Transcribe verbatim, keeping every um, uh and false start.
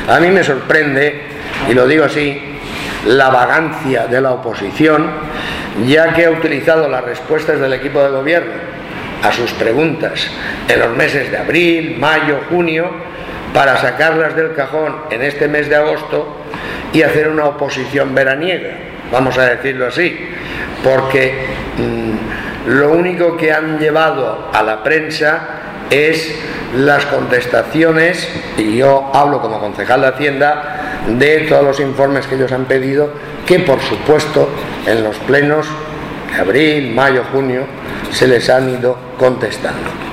A mí me sorprende, y lo digo así, la vagancia de la oposición, ya que ha utilizado las respuestas del equipo de gobierno a sus preguntas en los meses de abril, mayo, junio, para sacarlas del cajón en este mes de agosto y hacer una oposición veraniega, vamos a decirlo así, porque mmm, lo único que han llevado a la prensa es las contestaciones, y yo hablo como concejal de Hacienda, de todos los informes que ellos han pedido, que por supuesto en los plenos de abril, mayo, junio se les han ido contestando.